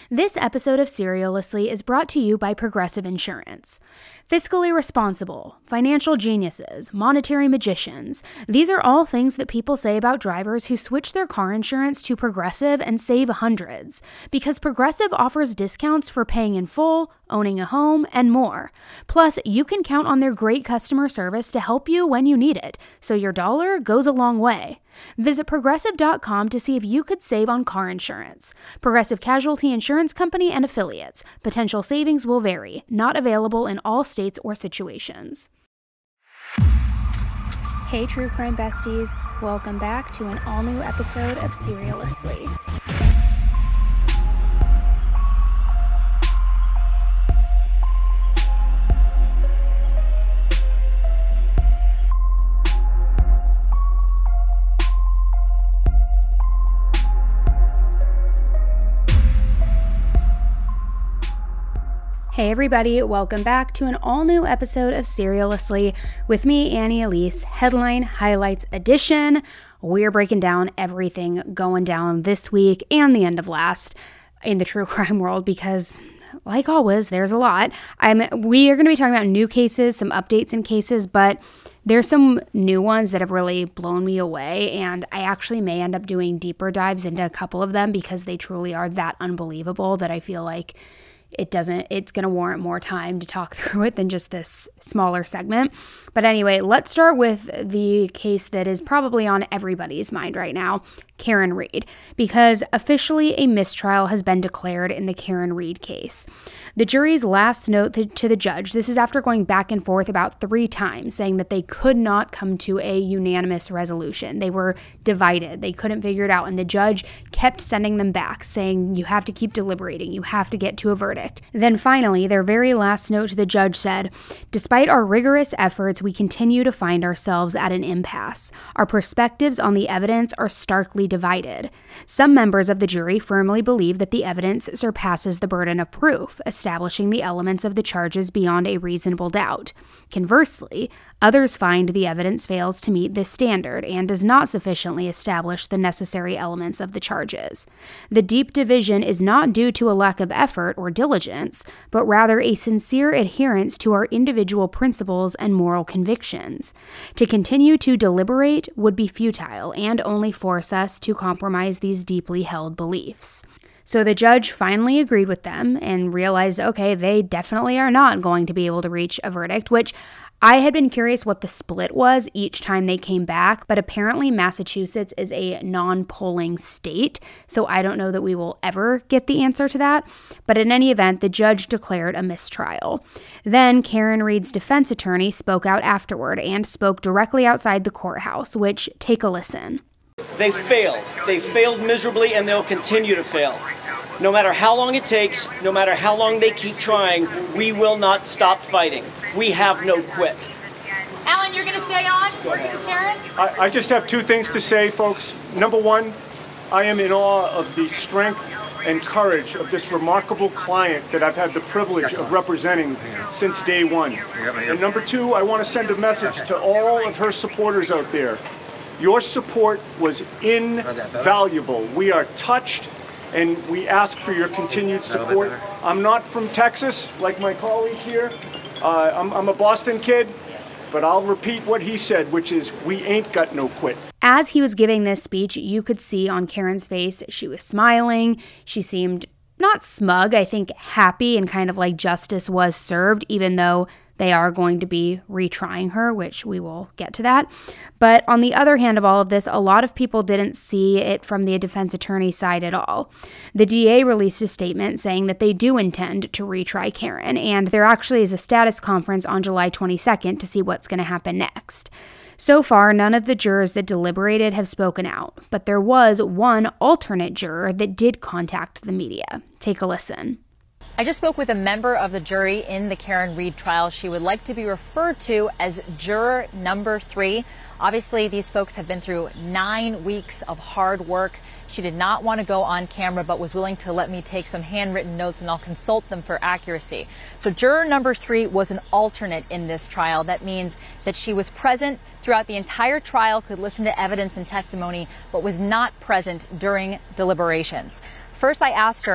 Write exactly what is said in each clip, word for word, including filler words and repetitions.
This episode of Serialously is brought to you by Progressive Insurance. Fiscally responsible, financial geniuses, monetary magicians. These are all things that people say about drivers who switch their car insurance to Progressive and save hundreds. Because Progressive offers discounts for paying in full, owning a home, and more. Plus, you can count on their great customer service to help you when you need it, so your dollar goes a long way. Visit Progressive dot com to see if you could save on car insurance. Progressive Casualty Insurance Company and Affiliates. Potential savings will vary. Not available in all states or situations. Hey, True Crime Besties. Welcome back to an all-new episode of Serialously. Hey everybody, welcome back to an all-new episode of Serialously with me, Annie Elise, Headline Highlights Edition. We're breaking down everything going down this week and the end of last in the true crime world because, like always, there's a lot. I'm, we are going to be talking about new cases, some updates in cases, but there's some new ones that have really blown me away, and I actually may end up doing deeper dives into a couple of them because they truly are that unbelievable that I feel like It doesn't, it's going to warrant more time to talk through it than just this smaller segment. But anyway, let's start with the case that is probably on everybody's mind right now, Karen Read, because officially a mistrial has been declared in the Karen Read case. The jury's last note to the judge, this is after going back and forth about three times, saying that they could not come to a unanimous resolution. They were divided. They couldn't figure it out. And the judge kept sending them back, saying, you have to keep deliberating. You have to get to a verdict. Then finally, their very last note to the judge said, despite our rigorous efforts, we continue to find ourselves at an impasse. Our perspectives on the evidence are starkly divided. Some members of the jury firmly believe that the evidence surpasses the burden of proof, establishing the elements of the charges beyond a reasonable doubt. Conversely, others find the evidence fails to meet this standard and does not sufficiently establish the necessary elements of the charges. The deep division is not due to a lack of effort or diligence, but rather a sincere adherence to our individual principles and moral convictions. To continue to deliberate would be futile and only force us to compromise these deeply held beliefs. So the judge finally agreed with them and realized, okay, they definitely are not going to be able to reach a verdict, which I had been curious what the split was each time they came back, but apparently Massachusetts is a non-polling state, so I don't know that we will ever get the answer to that. But in any event, the judge declared a mistrial. Then Karen Read's defense attorney spoke out afterward and spoke directly outside the courthouse, which, take a listen. They failed. They failed miserably, and they'll continue to fail. No matter how long it takes, no matter how long they keep trying, we will not stop fighting. We have no quit. Alan, you're going to stay on? Working with Karen? I, I just have two things to say, folks. Number one, I am in awe of the strength and courage of this remarkable client that I've had the privilege of representing since day one. And number two, I want to send a message to all of her supporters out there. Your support was invaluable. We are touched, and we ask for your continued support. I'm not from Texas, like my colleague here. Uh, I'm, I'm a Boston kid, but I'll repeat what he said, which is, we ain't got no quit. As he was giving this speech, you could see on Karen's face, she was smiling. She seemed not smug, I think happy and kind of like justice was served, even though they are going to be retrying her, which we will get to that. But on the other hand of all of this, a lot of people didn't see it from the defense attorney's side at all. The D A released a statement saying that they do intend to retry Karen, and there actually is a status conference on July twenty-second to see what's going to happen next. So far, none of the jurors that deliberated have spoken out, but there was one alternate juror that did contact the media. Take a listen. I just spoke with a member of the jury in the Karen Read trial. She would like to be referred to as juror number three. Obviously, these folks have been through nine weeks of hard work. She did not want to go on camera, but was willing to let me take some handwritten notes, and I'll consult them for accuracy. So juror number three was an alternate in this trial. That means that she was present throughout the entire trial, could listen to evidence and testimony, but was not present during deliberations. First, I asked her,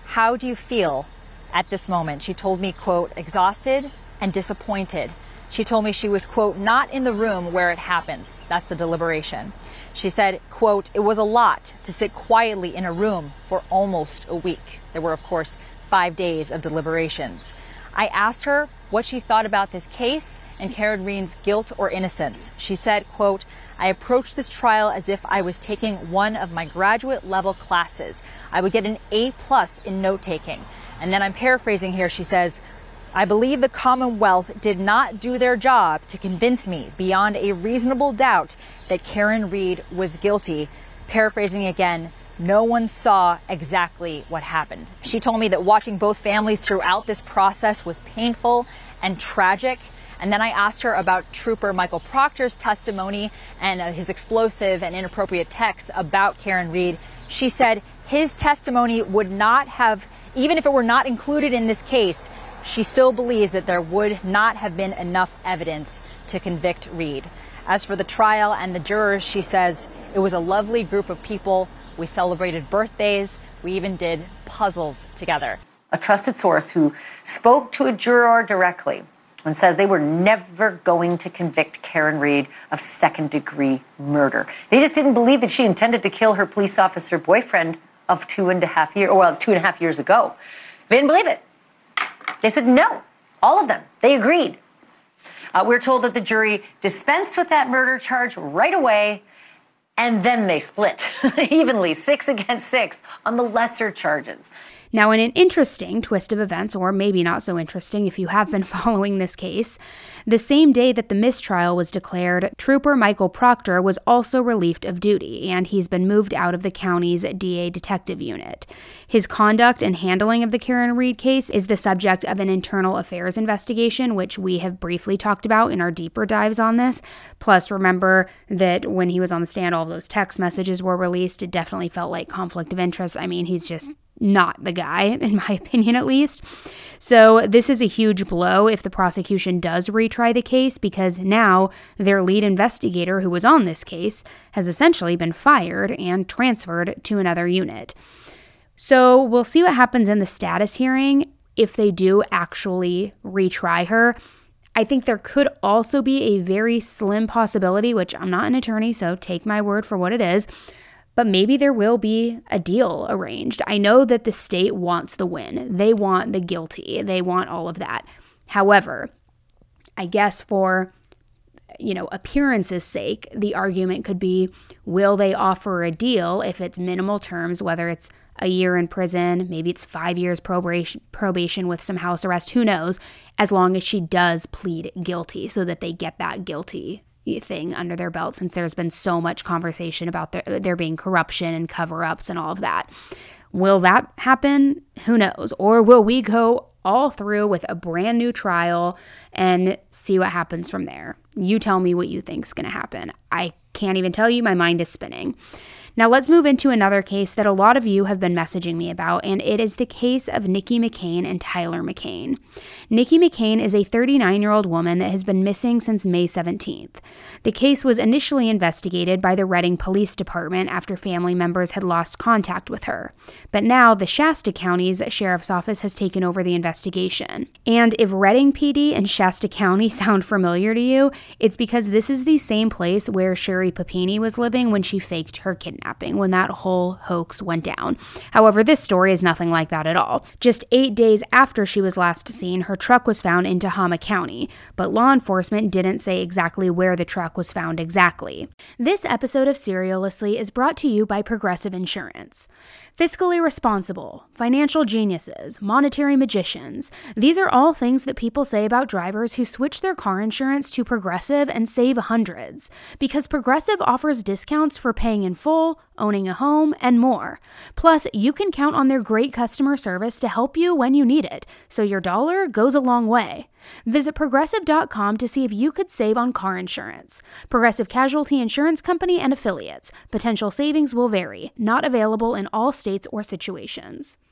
"How do you feel at this moment?" She told me, quote, "exhausted and disappointed." She told me she was, quote, "not in the room where it happens." That's the deliberation. She said, quote, "It was a lot to sit quietly in a room for almost a week." There were, of course, five days of deliberations. I asked her what she thought about this case and Karen Read's guilt or innocence. She said, quote, "I approached this trial as if I was taking one of my graduate level classes. I would get an A plus in note taking." And then I'm paraphrasing here. She says, "I believe the Commonwealth did not do their job to convince me beyond a reasonable doubt that Karen Read was guilty." Paraphrasing again, no one saw exactly what happened. She told me that watching both families throughout this process was painful and tragic. And then I asked her about Trooper Michael Proctor's testimony and uh, his explosive and inappropriate texts about Karen Read. She said his testimony would not have, even if it were not included in this case, she still believes that there would not have been enough evidence to convict Read. As for the trial and the jurors, she says it was a lovely group of people. We celebrated birthdays. We even did puzzles together. A trusted source who spoke to a juror directly and says they were never going to convict Karen Read of second-degree murder. They just didn't believe that she intended to kill her police officer boyfriend of two and a half years, or well, two and a half years ago. They didn't believe it. They said no, all of them. They agreed. Uh, we're told that the jury dispensed with that murder charge right away, and then they split evenly, six against six, on the lesser charges. Now, in an interesting twist of events, or maybe not so interesting if you have been following this case, the same day that the mistrial was declared, Trooper Michael Proctor was also relieved of duty, and he's been moved out of the county's D A detective unit. His conduct and handling of the Karen Read case is the subject of an internal affairs investigation, which we have briefly talked about in our deeper dives on this. Plus, remember that when he was on the stand, all of those text messages were released. It definitely felt like conflict of interest. I mean, he's just not the guy, in my opinion at least. So this is a huge blow if the prosecution does retry the case, because now their lead investigator who was on this case has essentially been fired and transferred to another unit. So we'll see what happens in the status hearing if they do actually retry her. I think there could also be a very slim possibility, which I'm not an attorney, so take my word for what it is, but maybe there will be a deal arranged. I know that the state wants the win. They want the guilty. They want all of that. However, I guess for, you know, appearance's sake, the argument could be, will they offer a deal if it's minimal terms, whether it's a year in prison, maybe it's five years probation, probation with some house arrest, who knows, as long as she does plead guilty so that they get that guilty thing under their belt, since there's been so much conversation about there, there being corruption and cover-ups and all of that. Will that happen? Who knows? Or will we go all through with a brand new trial and see what happens from there? You tell me what you think's going to happen. I can't even tell you. My mind is spinning. Now let's move into another case that a lot of you have been messaging me about, and it is the case of Nikki McCain and Tyler McCain. Nikki McCain is a thirty-nine-year-old woman that has been missing since May seventeenth. The case was initially investigated by the Reading Police Department after family members had lost contact with her. But now the Shasta County's Sheriff's Office has taken over the investigation. And if Reading P D and Shasta County sound familiar to you, it's because this is the same place where Sherry Papini was living when she faked her kidnapping, when that whole hoax went down. However, this story is nothing like that at all. Just eight days after she was last seen, her truck was found in Tehama County, but law enforcement didn't say exactly where the truck was found exactly. This episode of Serialously is brought to you by Progressive Insurance. Fiscally responsible, financial geniuses, monetary magicians. These are all things that people say about drivers who switch their car insurance to Progressive and save hundreds. Because Progressive offers discounts for paying in full, owning a home, and more. Plus, you can count on their great customer service to help you when you need it, so your dollar goes a long way. Visit Progressive dot com to see if you could save on car insurance. Progressive Casualty Insurance Company and Affiliates. Potential savings will vary. Not available in all states or situations.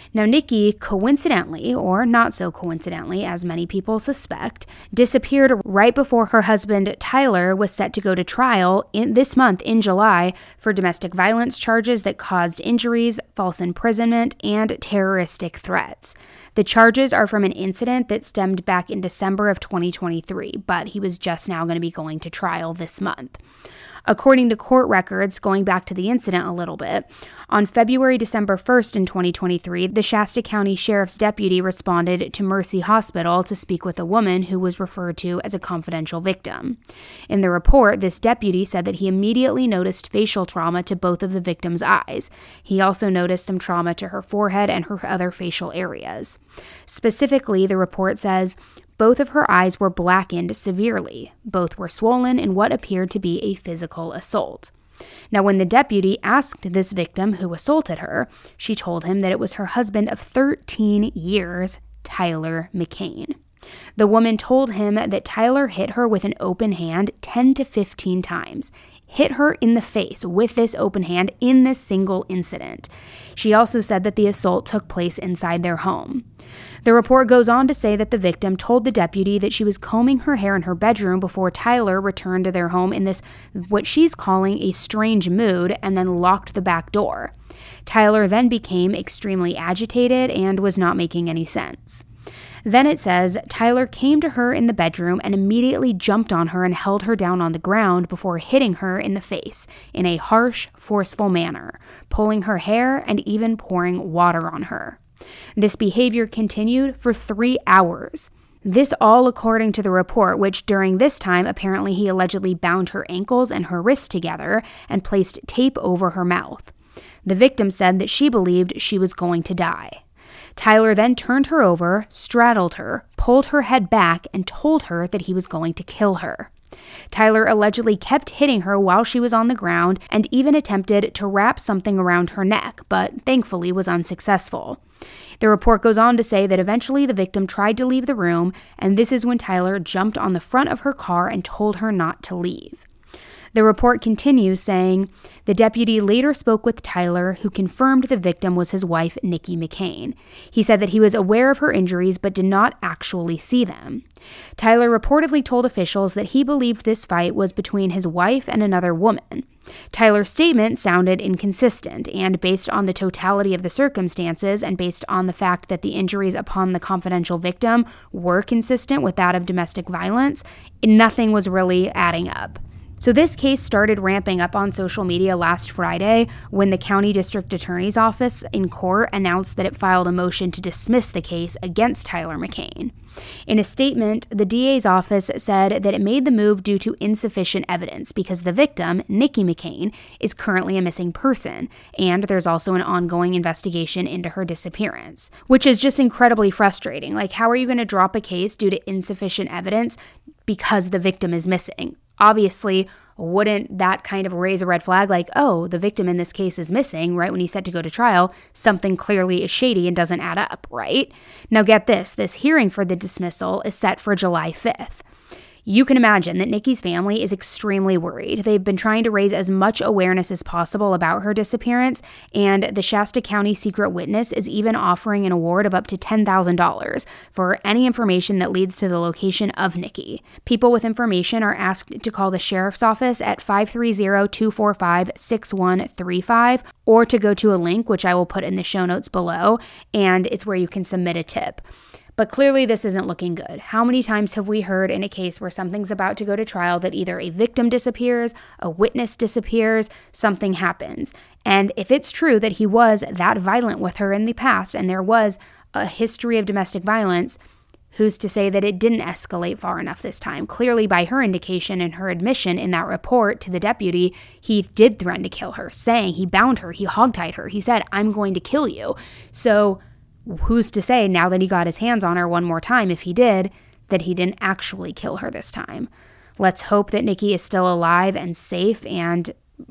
Now, Nikki, coincidentally, or not so coincidentally, as many people suspect, disappeared right before her husband, Tyler, was set to go to trial in this month in July for domestic violence charges that caused injuries, false imprisonment, and terroristic threats. The charges are from an incident that stemmed back in December of twenty twenty-three, but he was just now going to be going to trial this month. According to court records, going back to the incident a little bit, on February December first in twenty twenty-three, the Shasta County Sheriff's deputy responded to Mercy Hospital to speak with a woman who was referred to as a confidential victim. In the report, this deputy said that he immediately noticed facial trauma to both of the victim's eyes. He also noticed some trauma to her forehead and her other facial areas. Specifically, the report says, both of her eyes were blackened severely. Both were swollen in what appeared to be a physical assault. Now, when the deputy asked this victim who assaulted her, she told him that it was her husband of thirteen years, Tyler McCain. The woman told him that Tyler hit her with an open hand ten to fifteen times. Hit her in the face with this open hand in this single incident. She also said that the assault took place inside their home. The report goes on to say that the victim told the deputy that she was combing her hair in her bedroom before Tyler returned to their home in this, what she's calling a strange mood, and then locked the back door. Tyler then became extremely agitated and was not making any sense. Then it says, Tyler came to her in the bedroom and immediately jumped on her and held her down on the ground before hitting her in the face in a harsh, forceful manner, pulling her hair and even pouring water on her. This behavior continued for three hours. This all according to the report, which during this time, apparently he allegedly bound her ankles and her wrists together and placed tape over her mouth. The victim said that she believed she was going to die. Tyler then turned her over, straddled her, pulled her head back, and told her that he was going to kill her. Tyler allegedly kept hitting her while she was on the ground and even attempted to wrap something around her neck, but thankfully was unsuccessful. The report goes on to say that eventually the victim tried to leave the room, and this is when Tyler jumped on the front of her car and told her not to leave. The report continues saying, the deputy later spoke with Tyler, who confirmed the victim was his wife, Nikki McCain. He said that he was aware of her injuries but did not actually see them. Tyler reportedly told officials that he believed this fight was between his wife and another woman. Tyler's statement sounded inconsistent, and based on the totality of the circumstances and based on the fact that the injuries upon the confidential victim were consistent with that of domestic violence, nothing was really adding up. So this case started ramping up on social media last Friday when the county district attorney's office in court announced that it filed a motion to dismiss the case against Tyler McCain. In a statement, the D A's office said that it made the move due to insufficient evidence because the victim, Nikki McCain, is currently a missing person, and there's also an ongoing investigation into her disappearance, which is just incredibly frustrating. Like, how are you going to drop a case due to insufficient evidence because the victim is missing? Obviously, wouldn't that kind of raise a red flag like, oh, the victim in this case is missing, right? When he's set to go to trial, something clearly is shady and doesn't add up, right? Now get this, this hearing for the dismissal is set for July fifth. You can imagine that Nikki's family is extremely worried. They've been trying to raise as much awareness as possible about her disappearance, and the Shasta County Secret Witness is even offering an award of up to ten thousand dollars for any information that leads to the location of Nikki. People with information are asked to call the sheriff's office at five three zero, two four five, six one three five or to go to a link, which I will put in the show notes below, and it's where you can submit a tip. But clearly this isn't looking good. How many times have we heard in a case where something's about to go to trial that either a victim disappears, a witness disappears, something happens? And if it's true that he was that violent with her in the past and there was a history of domestic violence, who's to say that it didn't escalate far enough this time? Clearly, by her indication and her admission in that report to the deputy, he did threaten to kill her, saying he bound her, he hogtied her. He said, I'm going to kill you. So who's to say now that he got his hands on her one more time, if he did, that he didn't actually kill her this time? Let's hope that Nikki is still alive and safe and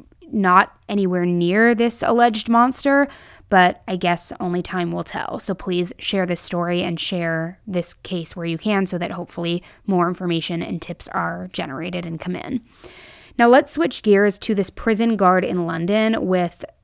not anywhere near this alleged monster, but I guess only time will tell. So please share this story and share this case where you can so that hopefully more information and tips are generated and come in. Now let's switch gears to this prison guard in London with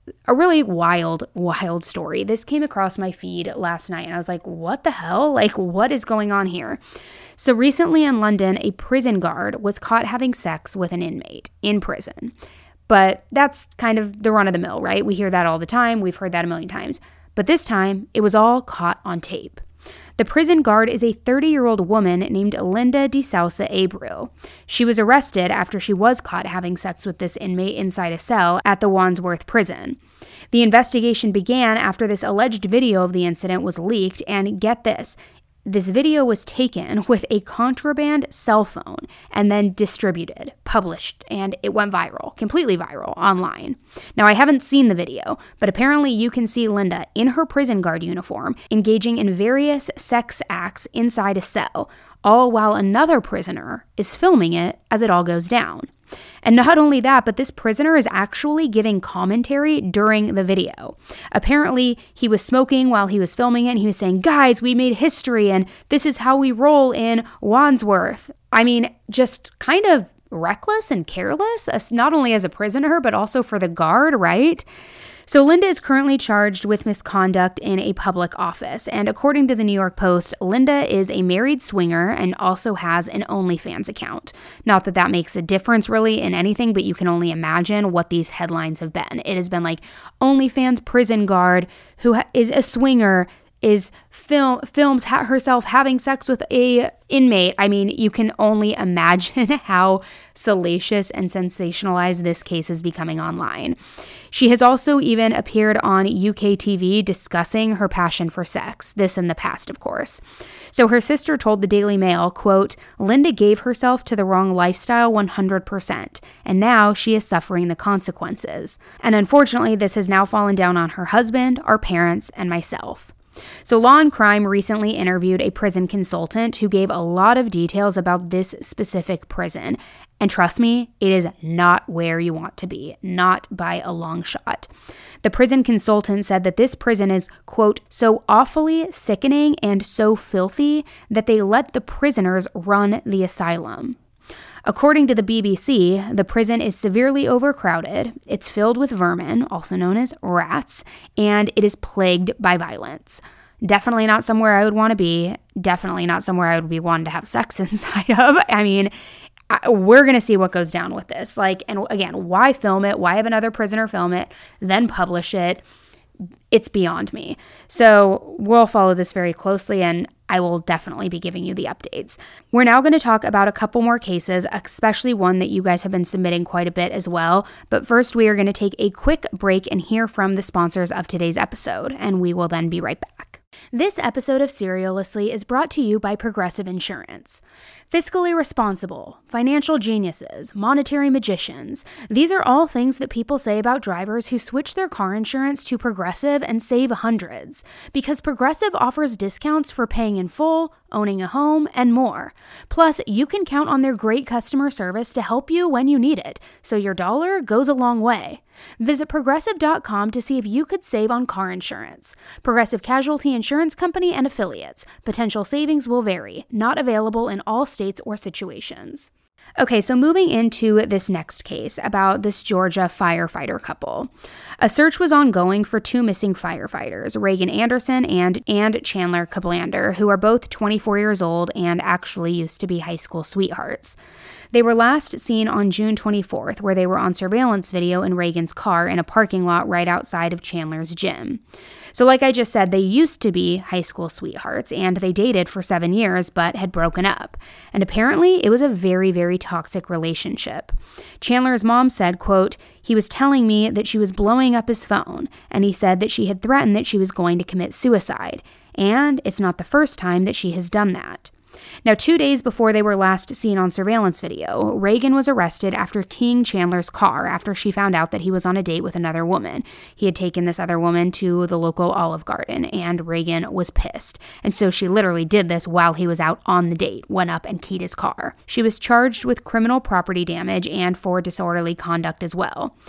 a really wild, wild story. This came across my feed last night and I was like, what the hell? Like, what is going on here? So recently in London, a prison guard was caught having sex with an inmate in prison. But that's kind of the run of the mill, right? We hear that all the time. We've heard that a million times. But this time, it was all caught on tape. The prison guard is a thirty-year-old woman named Linda de Sousa Abreu. She was arrested after she was caught having sex with this inmate inside a cell at the Wandsworth prison. The investigation began after this alleged video of the incident was leaked, and get this, this video was taken with a contraband cell phone and then distributed, published, and it went viral, completely viral online. Now, I haven't seen the video, but apparently you can see Linda in her prison guard uniform engaging in various sex acts inside a cell, all while another prisoner is filming it as it all goes down. And not only that, but this prisoner is actually giving commentary during the video. Apparently, he was smoking while he was filming it, and he was saying, guys, we made history, and this is how we roll in Wandsworth. I mean, just kind of reckless and careless, not only as a prisoner, but also for the guard, right? So Linda is currently charged with misconduct in a public office, and according to the New York Post, Linda is a married swinger and also has an OnlyFans account. Not that that makes a difference really in anything, but you can only imagine what these headlines have been. It has been like OnlyFans prison guard who ha- is a swinger is film films ha- herself having sex with a inmate. I mean, you can only imagine how salacious and sensationalized this case is becoming online. She has also even appeared on U K T V discussing her passion for sex, this in the past, of course. So her sister told the Daily Mail, quote, Linda gave herself to the wrong lifestyle one hundred percent, and now she is suffering the consequences. And unfortunately, this has now fallen down on her husband, our parents, and myself. So Law and Crime recently interviewed a prison consultant who gave a lot of details about this specific prison. And trust me, it is not where you want to be, not by a long shot. The prison consultant said that this prison is, quote, so awfully sickening and so filthy that they let the prisoners run the asylum. According to the B B C, the prison is severely overcrowded, it's filled with vermin, also known as rats, and it is plagued by violence. Definitely not somewhere I would want to be. Definitely not somewhere I would be wanting to have sex inside of. I mean, I, we're going to see what goes down with this. Like, and again, why film it? Why have another prisoner film it, then publish it? It's beyond me. So we'll follow this very closely, and I will definitely be giving you the updates. We're now going to talk about a couple more cases, especially one that you guys have been submitting quite a bit as well. But first, we are going to take a quick break and hear from the sponsors of today's episode, and we will then be right back. This episode of Serialously is brought to you by Progressive Insurance. Fiscally responsible, financial geniuses, monetary magicians. These are all things that people say about drivers who switch their car insurance to Progressive and save hundreds. Because Progressive offers discounts for paying in full, owning a home, and more. Plus, you can count on their great customer service to help you when you need it, so your dollar goes a long way. Visit Progressive dot com to see if you could save on car insurance. Progressive Casualty Insurance Company and Affiliates. Potential savings will vary. Not available in all states or situations. Okay, so moving into this next case about this Georgia firefighter couple. A search was ongoing for two missing firefighters, Reagan Anderson and, and Chandler Kablander, who are both twenty-four years old and actually used to be high school sweethearts. They were last seen on June twenty-fourth, where they were on surveillance video in Reagan's car in a parking lot right outside of Chandler's gym. So like I just said, they used to be high school sweethearts, and they dated for seven years, but had broken up. And apparently, it was a very, very toxic relationship. Chandler's mom said, quote, he was telling me that she was blowing up his phone, and he said that she had threatened that she was going to commit suicide. And it's not the first time that she has done that. Now, two days before they were last seen on surveillance video, Reagan was arrested after keying Chandler's car after she found out that he was on a date with another woman. He had taken this other woman to the local Olive Garden, and Reagan was pissed. And so she literally did this while he was out on the date, went up and keyed his car. She was charged with criminal property damage and for disorderly conduct as well.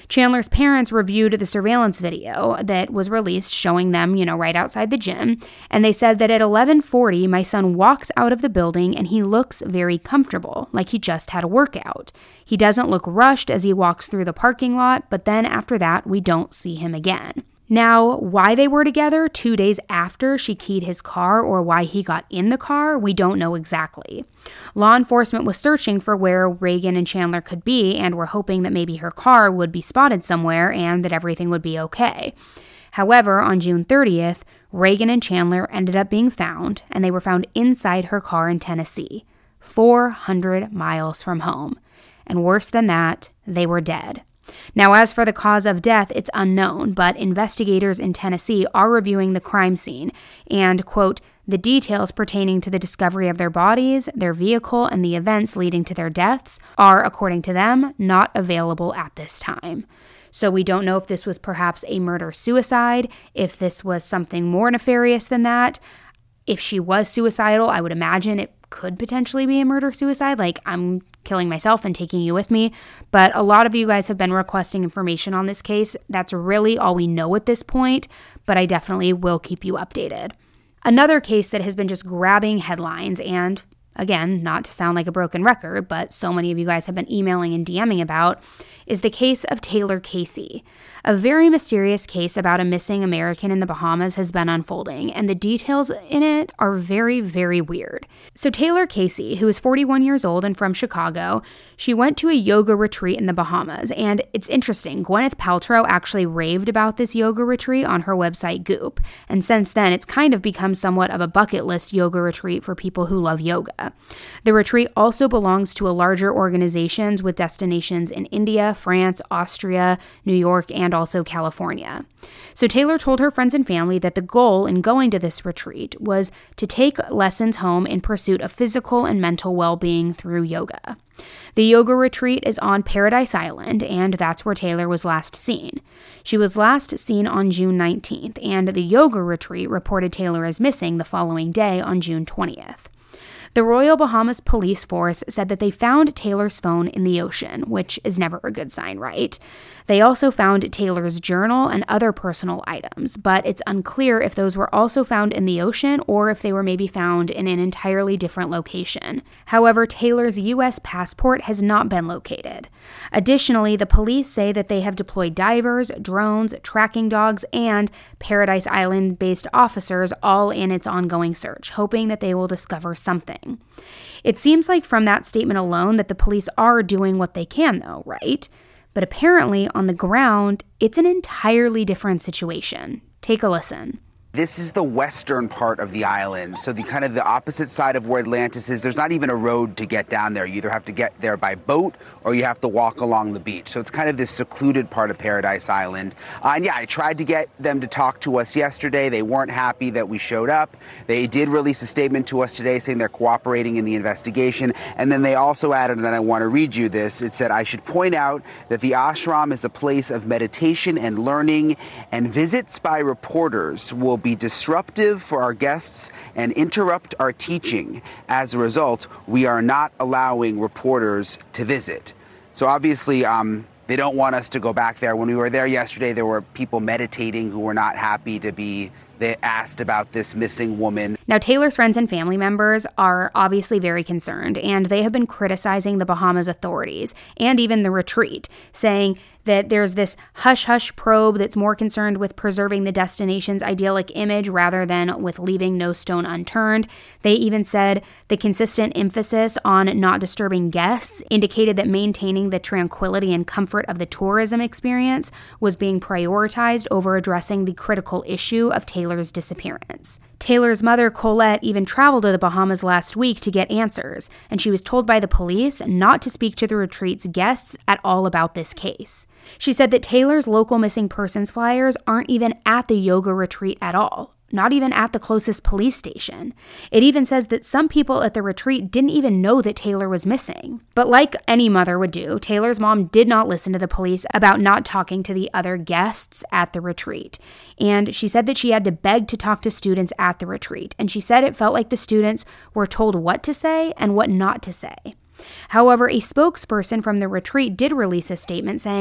Chandler's parents reviewed the surveillance video that was released showing them, you know, right outside the gym, and they said that at eleven forty, my son walks out of the building and he looks very comfortable, like he just had a workout. He doesn't look rushed as he walks through the parking lot, but then after that, we don't see him again. Now, why they were together two days after she keyed his car or why he got in the car, we don't know exactly. Law enforcement was searching for where Reagan and Chandler could be and were hoping that maybe her car would be spotted somewhere and that everything would be okay. However, on June thirtieth, Reagan and Chandler ended up being found, and they were found inside her car in Tennessee, four hundred miles from home. And worse than that, they were dead. Now, as for the cause of death, it's unknown, but investigators in Tennessee are reviewing the crime scene and, quote, the details pertaining to the discovery of their bodies, their vehicle, and the events leading to their deaths are, according to them, not available at this time. So we don't know if this was perhaps a murder-suicide, if this was something more nefarious than that. If she was suicidal, I would imagine it could potentially be a murder-suicide, like I'm killing myself and taking you with me. But a lot of you guys have been requesting information on this case. That's really all we know at this point, but I definitely will keep you updated. Another case that has been just grabbing headlines, and again, not to sound like a broken record, but so many of you guys have been emailing and DMing about, is the case of Taylor Casey. A very mysterious case about a missing American in the Bahamas has been unfolding, and the details in it are very, very weird. So Taylor Casey, who is forty-one years old and from Chicago, she went to a yoga retreat in the Bahamas, and it's interesting, Gwyneth Paltrow actually raved about this yoga retreat on her website Goop, and since then it's kind of become somewhat of a bucket list yoga retreat for people who love yoga. The retreat also belongs to a larger organization with destinations in India, France, Austria, New York, and also California. So Taylor told her friends and family that the goal in going to this retreat was to take lessons home in pursuit of physical and mental well-being through yoga. The yoga retreat is on Paradise Island, and that's where Taylor was last seen. She was last seen on June nineteenth, and the yoga retreat reported Taylor as missing the following day on June twentieth. The Royal Bahamas Police Force said that they found Taylor's phone in the ocean, which is never a good sign, right? They also found Taylor's journal and other personal items, but it's unclear if those were also found in the ocean or if they were maybe found in an entirely different location. However, Taylor's U S passport has not been located. Additionally, the police say that they have deployed divers, drones, tracking dogs, and Paradise Island-based officers all in its ongoing search, hoping that they will discover something. It seems like from that statement alone that the police are doing what they can, though, right? But apparently, on the ground, it's an entirely different situation. Take a listen. This is the western part of the island, so the kind of the opposite side of where Atlantis is. There's not even a road to get down there. You either have to get there by boat or you have to walk along the beach. So it's kind of this secluded part of Paradise Island. Uh, and yeah, I tried to get them to talk to us yesterday. They weren't happy that we showed up. They did release a statement to us today saying they're cooperating in the investigation. And then they also added, and I want to read you this, it said, I should point out that the ashram is a place of meditation and learning, and visits by reporters will be disruptive for our guests and interrupt our teaching. As a result, we are not allowing reporters to visit. So obviously, um, they don't want us to go back there. When we were there yesterday, there were people meditating who were not happy to be They asked about this missing woman. Now, Taylor's friends and family members are obviously very concerned, and they have been criticizing the Bahamas authorities and even the retreat, saying that there's this hush-hush probe that's more concerned with preserving the destination's idyllic image rather than with leaving no stone unturned. They even said the consistent emphasis on not disturbing guests indicated that maintaining the tranquility and comfort of the tourism experience was being prioritized over addressing the critical issue of Taylor's disappearance. Taylor's mother, Colette, even traveled to the Bahamas last week to get answers, and she was told by the police not to speak to the retreat's guests at all about this case. She said that Taylor's local missing persons flyers aren't even at the yoga retreat at all, not even at the closest police station. It even says that some people at the retreat didn't even know that Taylor was missing. But like any mother would do, Taylor's mom did not listen to the police about not talking to the other guests at the retreat. And she said that she had to beg to talk to students at the retreat. And she said it felt like the students were told what to say and what not to say. However, a spokesperson from the retreat did release a statement saying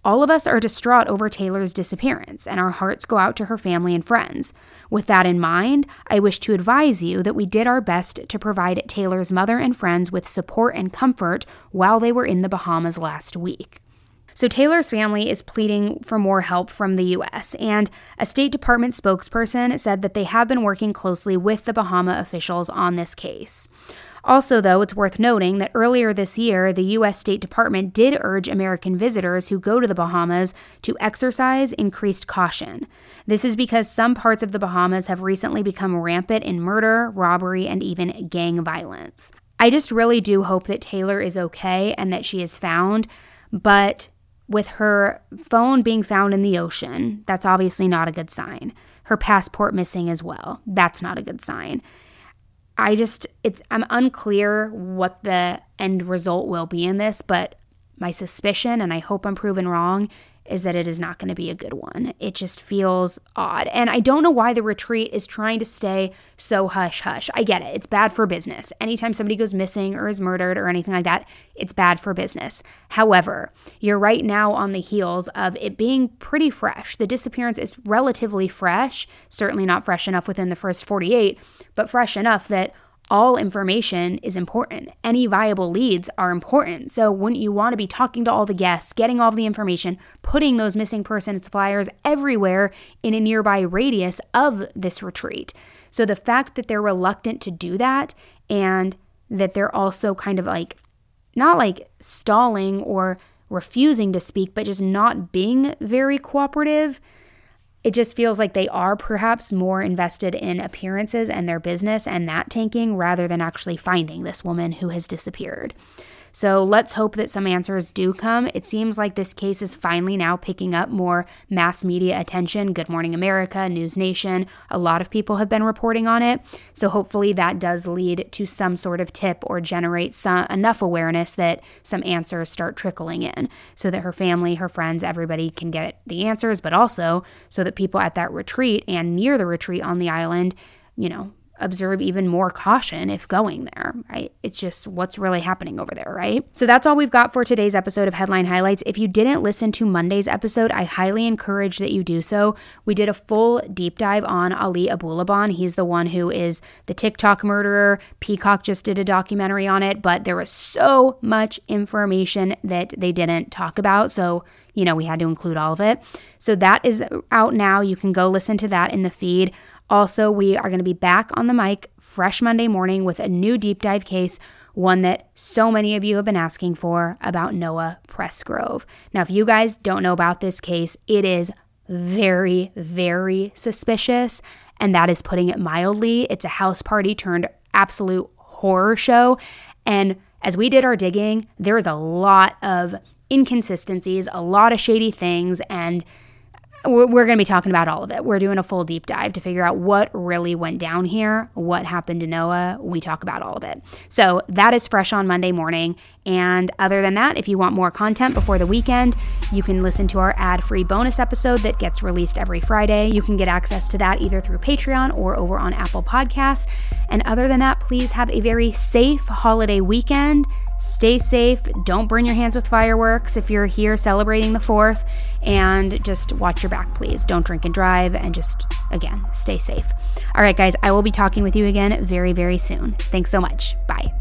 All of us are distraught over Taylor's disappearance, and our hearts go out to her family and friends. With that in mind, I wish to advise you that we did our best to provide Taylor's mother and friends with support and comfort while they were in the Bahamas last week. So Taylor's family is pleading for more help from the U S, and a State Department spokesperson said that they have been working closely with the Bahama officials on this case. Also, though, it's worth noting that earlier this year, the U S State Department did urge American visitors who go to the Bahamas to exercise increased caution. This is because some parts of the Bahamas have recently become rampant in murder, robbery, and even gang violence. I just really do hope that Taylor is okay and that she is found, but with her phone being found in the ocean, that's obviously not a good sign. Her passport missing as well, that's not a good sign. I just, it's, I'm unclear what the end result will be in this, but my suspicion, and I hope I'm proven wrong, is that it is not going to be a good one. It just feels odd. And I don't know why the retreat is trying to stay so hush-hush. I get it. It's bad for business. Anytime somebody goes missing or is murdered or anything like that, it's bad for business. However, you're right now on the heels of it being pretty fresh. The disappearance is relatively fresh, certainly not fresh enough within the first forty-eight, but fresh enough that all information is important. Any viable leads are important. So wouldn't you want to be talking to all the guests, getting all the information, putting those missing persons flyers everywhere in a nearby radius of this retreat? So the fact that they're reluctant to do that, and that they're also kind of like, not like stalling or refusing to speak, but just not being very cooperative, it just feels like they are perhaps more invested in appearances and their business and that tanking rather than actually finding this woman who has disappeared. So let's hope that some answers do come. It seems like this case is finally now picking up more mass media attention. Good Morning America, News Nation, a lot of people have been reporting on it. So hopefully that does lead to some sort of tip or generate some, enough awareness that some answers start trickling in so that her family, her friends, everybody can get the answers, but also so that people at that retreat and near the retreat on the island, you know, observe even more caution if going there, right? It's just what's really happening over there, right? So that's all we've got for today's episode of Headline Highlights. If you didn't listen to Monday's episode, I highly encourage that you do so. We did a full deep dive on Ali Abulaban. He's the one who is the TikTok murderer. Peacock just did a documentary on it, but there was so much information that they didn't talk about. So, you know, we had to include all of it. So that is out now. You can go listen to that in the feed. Also, we are going to be back on the mic fresh Monday morning with a new deep dive case, one that so many of you have been asking for, about Noah Presgrove. Now, if you guys don't know about this case, it is very, very suspicious, and that is putting it mildly. It's a house party turned absolute horror show, and as we did our digging, there is a lot of inconsistencies, a lot of shady things, and we're going to be talking about all of it. We're doing a full deep dive to figure out what really went down here, what happened to Noah. We talk about all of it. So that is fresh on Monday morning. And other than that, if you want more content before the weekend, you can listen to our ad-free bonus episode that gets released every Friday. You can get access to that either through Patreon or over on Apple Podcasts. And other than that, please have a very safe holiday weekend. Stay safe. Don't burn your hands with fireworks if you're here celebrating the fourth. And just watch your back, please. Don't drink and drive. And just, again, stay safe. All right, guys, I will be talking with you again very, very soon. Thanks so much. Bye.